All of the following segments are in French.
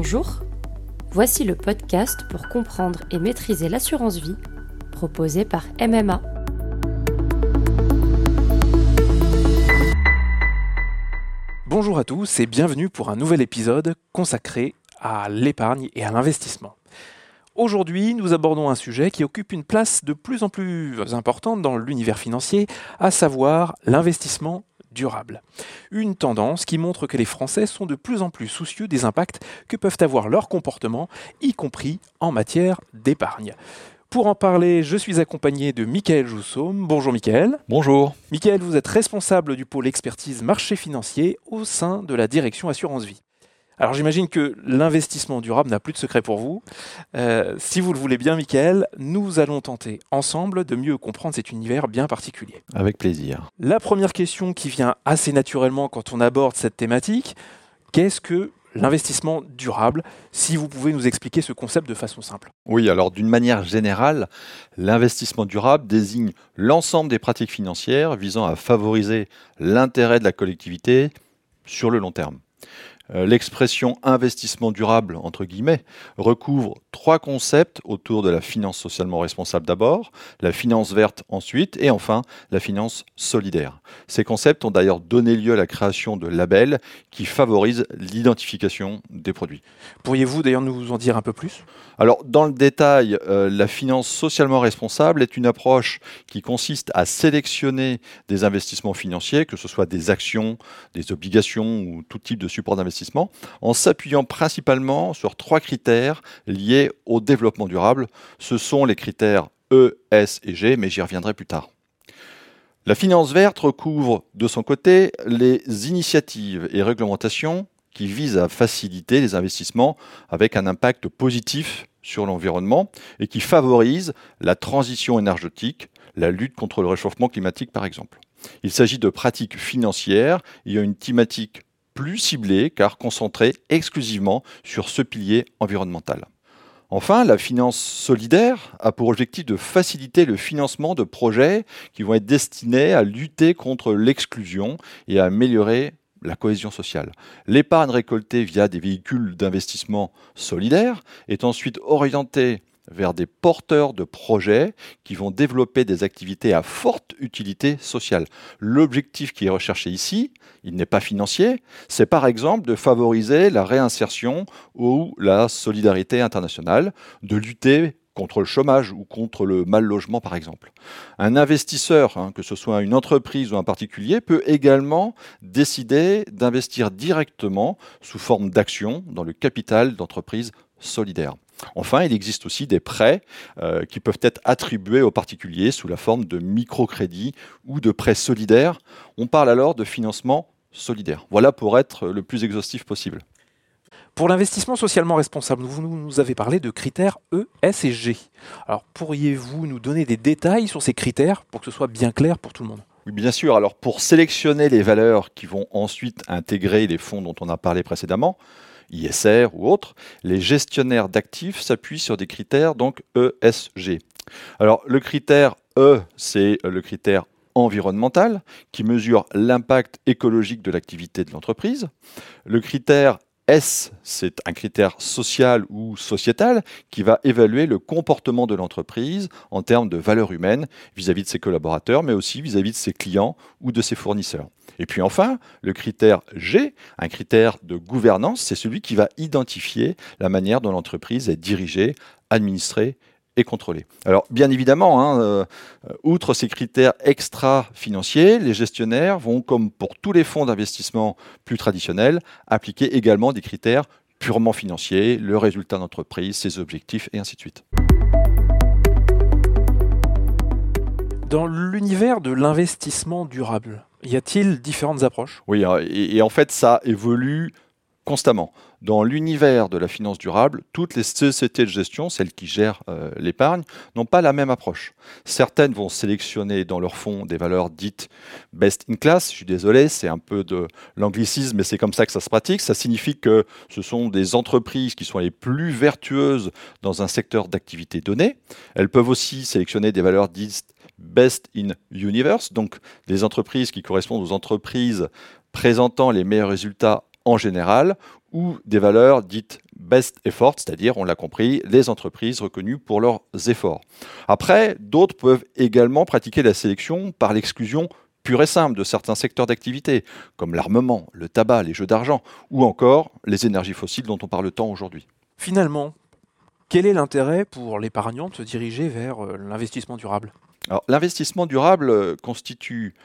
Bonjour, voici le podcast pour comprendre et maîtriser l'assurance vie, proposé par MMA. Bonjour à tous et bienvenue pour un nouvel épisode consacré à l'épargne et à l'investissement. Aujourd'hui, nous abordons un sujet qui occupe une place de plus en plus importante dans l'univers financier, à savoir l'investissement durable. Une tendance qui montre que les Français sont de plus en plus soucieux des impacts que peuvent avoir leurs comportements, y compris en matière d'épargne. Pour en parler, je suis accompagné de Mickaël Joussaume. Bonjour Mickaël. Bonjour. Mickaël, vous êtes responsable du pôle expertise marché financier au sein de la direction Assurance Vie. Alors j'imagine que l'investissement durable n'a plus de secret pour vous. Si vous le voulez bien Mickaël, nous allons tenter ensemble de mieux comprendre cet univers bien particulier. Avec plaisir. La première question qui vient assez naturellement quand on aborde cette thématique, qu'est-ce que l'investissement durable, si vous pouvez nous expliquer ce concept de façon simple? Oui, alors d'une manière générale, l'investissement durable désigne l'ensemble des pratiques financières visant à favoriser l'intérêt de la collectivité sur le long terme. L'expression investissement durable, entre guillemets, recouvre trois concepts autour de la finance socialement responsable d'abord, la finance verte ensuite, et enfin la finance solidaire. Ces concepts ont d'ailleurs donné lieu à la création de labels qui favorisent l'identification des produits. Pourriez-vous d'ailleurs nous en dire un peu plus ? Alors, dans le détail, la finance socialement responsable est une approche qui consiste à sélectionner des investissements financiers, que ce soit des actions, des obligations ou tout type de support d'investissement, en s'appuyant principalement sur trois critères liés au développement durable. Ce sont les critères E, S et G, mais j'y reviendrai plus tard. La finance verte recouvre de son côté les initiatives et réglementations qui vise à faciliter les investissements avec un impact positif sur l'environnement et qui favorise la transition énergétique, la lutte contre le réchauffement climatique par exemple. Il s'agit de pratiques financières ayant une thématique plus ciblée car concentrée exclusivement sur ce pilier environnemental. Enfin, la finance solidaire a pour objectif de faciliter le financement de projets qui vont être destinés à lutter contre l'exclusion et à améliorer la cohésion sociale. L'épargne récoltée via des véhicules d'investissement solidaires est ensuite orientée vers des porteurs de projets qui vont développer des activités à forte utilité sociale. L'objectif qui est recherché ici, il n'est pas financier, c'est par exemple de favoriser la réinsertion ou la solidarité internationale, de lutter contre le chômage ou contre le mal logement par exemple. Un investisseur, que ce soit une entreprise ou un particulier, peut également décider d'investir directement sous forme d'actions dans le capital d'entreprises solidaires. Enfin, il existe aussi des prêts qui peuvent être attribués aux particuliers sous la forme de microcrédits ou de prêts solidaires. On parle alors de financement solidaire. Voilà pour être le plus exhaustif possible. Pour l'investissement socialement responsable, vous nous avez parlé de critères E, S et G. Alors, pourriez-vous nous donner des détails sur ces critères pour que ce soit bien clair pour tout le monde ? Oui, bien sûr. Alors, pour sélectionner les valeurs qui vont ensuite intégrer les fonds dont on a parlé précédemment, ISR ou autres, les gestionnaires d'actifs s'appuient sur des critères donc ESG. Alors, le critère E, c'est le critère environnemental qui mesure l'impact écologique de l'activité de l'entreprise. Le critère S, c'est un critère social ou sociétal qui va évaluer le comportement de l'entreprise en termes de valeur humaine vis-à-vis de ses collaborateurs, mais aussi vis-à-vis de ses clients ou de ses fournisseurs. Et puis enfin, le critère G, un critère de gouvernance, c'est celui qui va identifier la manière dont l'entreprise est dirigée, administrée et contrôlée. Alors bien évidemment, outre ces critères extra-financiers, les gestionnaires vont, comme pour tous les fonds d'investissement plus traditionnels, appliquer également des critères purement financiers, le résultat d'entreprise, ses objectifs et ainsi de suite. Dans l'univers de l'investissement durable, y a-t-il différentes approches ? Oui, et en fait ça évolue constamment. Dans l'univers de la finance durable, toutes les sociétés de gestion, celles qui gèrent l'épargne, n'ont pas la même approche. Certaines vont sélectionner dans leurs fonds des valeurs dites best in class. Je suis désolé, c'est un peu de l'anglicisme, mais c'est comme ça que ça se pratique. Ça signifie que ce sont des entreprises qui sont les plus vertueuses dans un secteur d'activité donné. Elles peuvent aussi sélectionner des valeurs dites best in universe, donc des entreprises qui correspondent aux entreprises présentant les meilleurs résultats en général, ou des valeurs dites best effort, c'est-à-dire, on l'a compris, les entreprises reconnues pour leurs efforts. Après, d'autres peuvent également pratiquer la sélection par l'exclusion pure et simple de certains secteurs d'activité, comme l'armement, le tabac, les jeux d'argent, ou encore les énergies fossiles dont on parle tant aujourd'hui. Finalement, quel est l'intérêt pour l'épargnant de se diriger vers l'investissement durable ? Alors, l'investissement durable constitue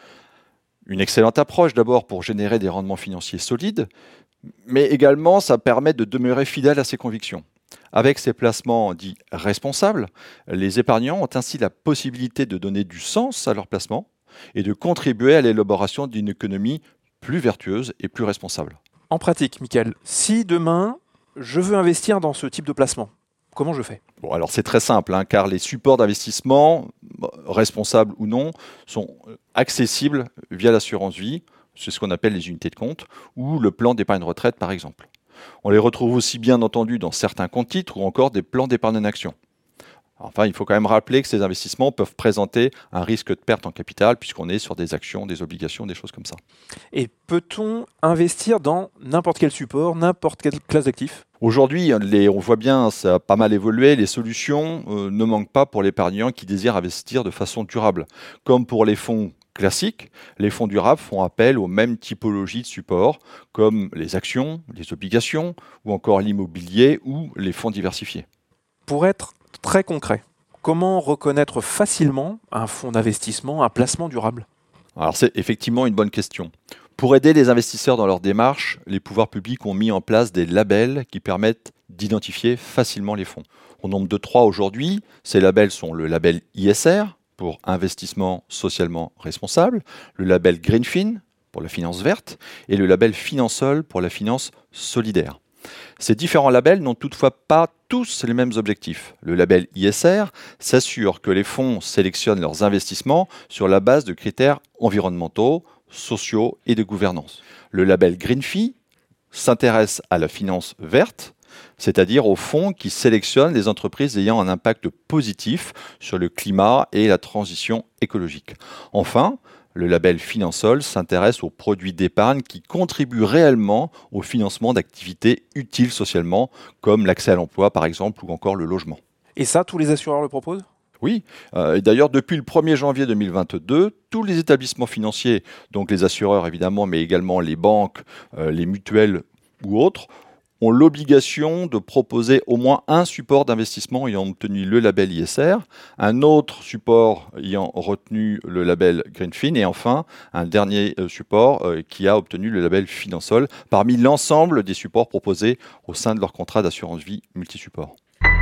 une excellente approche d'abord pour générer des rendements financiers solides, mais également ça permet de demeurer fidèle à ses convictions. Avec ces placements dits responsables, les épargnants ont ainsi la possibilité de donner du sens à leurs placements et de contribuer à l'élaboration d'une économie plus vertueuse et plus responsable. En pratique, Mickaël, si demain je veux investir dans ce type de placement, comment je fais ? Bon, alors c'est très simple, car les supports d'investissement, responsables ou non, sont accessibles via l'assurance vie, c'est ce qu'on appelle les unités de compte, ou le plan d'épargne retraite par exemple. On les retrouve aussi bien entendu dans certains comptes titres ou encore des plans d'épargne en action. Enfin, il faut quand même rappeler que ces investissements peuvent présenter un risque de perte en capital puisqu'on est sur des actions, des obligations, des choses comme ça. Et peut-on investir dans n'importe quel support, n'importe quelle classe d'actifs ? Aujourd'hui, on voit bien, ça a pas mal évolué, les solutions ne manquent pas pour l'épargnant qui désire investir de façon durable. Comme pour les fonds classiques, les fonds durables font appel aux mêmes typologies de supports comme les actions, les obligations ou encore l'immobilier ou les fonds diversifiés. Pour être très concret, comment reconnaître facilement un fonds d'investissement, un placement durable ? Alors c'est effectivement une bonne question. Pour aider les investisseurs dans leur démarche, les pouvoirs publics ont mis en place des labels qui permettent d'identifier facilement les fonds. Au nombre de 3 aujourd'hui, ces labels sont le label ISR pour investissement socialement responsable, le label Greenfin pour la finance verte et le label Finansol pour la finance solidaire. Ces différents labels n'ont toutefois pas tous les mêmes objectifs. Le label ISR s'assure que les fonds sélectionnent leurs investissements sur la base de critères environnementaux, sociaux et de gouvernance. Le label Greenfin s'intéresse à la finance verte, c'est-à-dire aux fonds qui sélectionnent les entreprises ayant un impact positif sur le climat et la transition écologique. Enfin, le label Finansol s'intéresse aux produits d'épargne qui contribuent réellement au financement d'activités utiles socialement, comme l'accès à l'emploi par exemple, ou encore le logement. Et ça, tous les assureurs le proposent ? Oui, et d'ailleurs depuis le 1er janvier 2022, tous les établissements financiers, donc les assureurs évidemment, mais également les banques, les mutuelles ou autres, ont l'obligation de proposer au moins un support d'investissement ayant obtenu le label ISR, un autre support ayant retenu le label Greenfin et enfin un dernier support qui a obtenu le label Finansol parmi l'ensemble des supports proposés au sein de leur contrat d'assurance vie multisupport.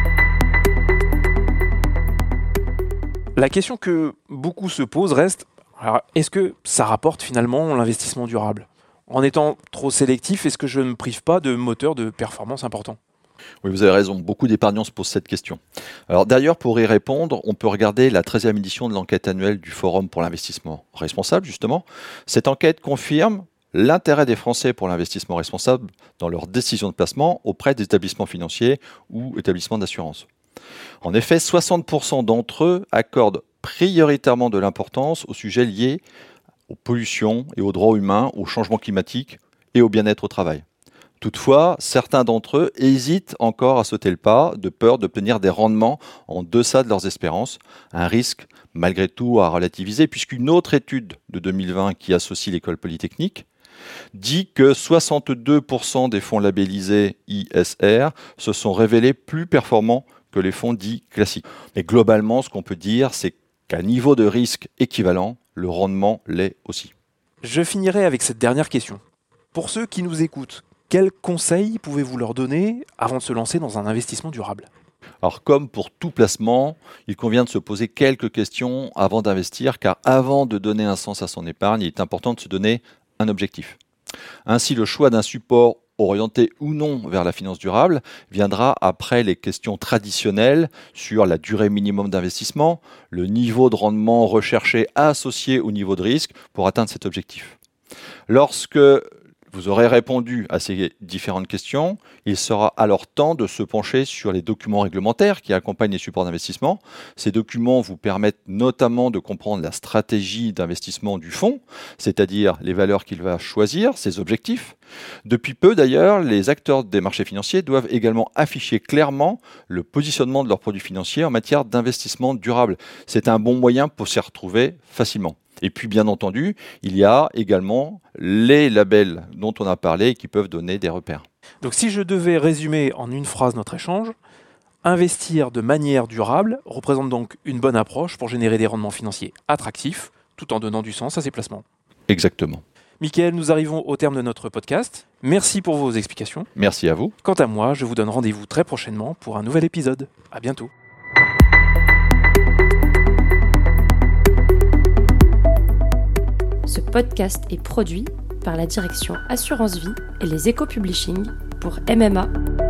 La question que beaucoup se posent reste, alors, est-ce que ça rapporte finalement l'investissement durable ? En étant trop sélectif, est-ce que je ne me prive pas de moteurs de performance importants ? Oui, vous avez raison. Beaucoup d'épargnants se posent cette question. Alors d'ailleurs, pour y répondre, on peut regarder la 13e édition de l'enquête annuelle du Forum pour l'investissement responsable, justement. Cette enquête confirme l'intérêt des Français pour l'investissement responsable dans leurs décisions de placement auprès des établissements financiers ou établissements d'assurance. En effet, 60% d'entre eux accordent prioritairement de l'importance aux sujets liés aux pollutions et aux droits humains, au changement climatique et au bien-être au travail. Toutefois, certains d'entre eux hésitent encore à sauter le pas de peur d'obtenir des rendements en deçà de leurs espérances, un risque malgré tout à relativiser puisqu'une autre étude de 2020 qui associe l'école polytechnique dit que 62% des fonds labellisés ISR se sont révélés plus performants que les fonds dits classiques. Mais globalement, ce qu'on peut dire, c'est qu'à niveau de risque équivalent, le rendement l'est aussi. Je finirai avec cette dernière question. Pour ceux qui nous écoutent, quels conseils pouvez-vous leur donner avant de se lancer dans un investissement durable ? Alors comme pour tout placement, il convient de se poser quelques questions avant d'investir, car avant de donner un sens à son épargne, il est important de se donner un objectif. Ainsi, le choix d'un support orienté ou non vers la finance durable viendra après les questions traditionnelles sur la durée minimum d'investissement, le niveau de rendement recherché associé au niveau de risque pour atteindre cet objectif. Lorsque Vous aurez répondu à ces différentes questions. Il sera alors temps de se pencher sur les documents réglementaires qui accompagnent les supports d'investissement. Ces documents vous permettent notamment de comprendre la stratégie d'investissement du fonds, c'est-à-dire les valeurs qu'il va choisir, ses objectifs. Depuis peu d'ailleurs, les acteurs des marchés financiers doivent également afficher clairement le positionnement de leurs produits financiers en matière d'investissement durable. C'est un bon moyen pour s'y retrouver facilement. Et puis, bien entendu, il y a également les labels dont on a parlé et qui peuvent donner des repères. Donc, si je devais résumer en une phrase notre échange, investir de manière durable représente donc une bonne approche pour générer des rendements financiers attractifs, tout en donnant du sens à ses placements. Exactement. Mickaël, nous arrivons au terme de notre podcast. Merci pour vos explications. Merci à vous. Quant à moi, je vous donne rendez-vous très prochainement pour un nouvel épisode. À bientôt. Ce podcast est produit par la direction Assurance Vie et les Éco-Publishing pour MMA.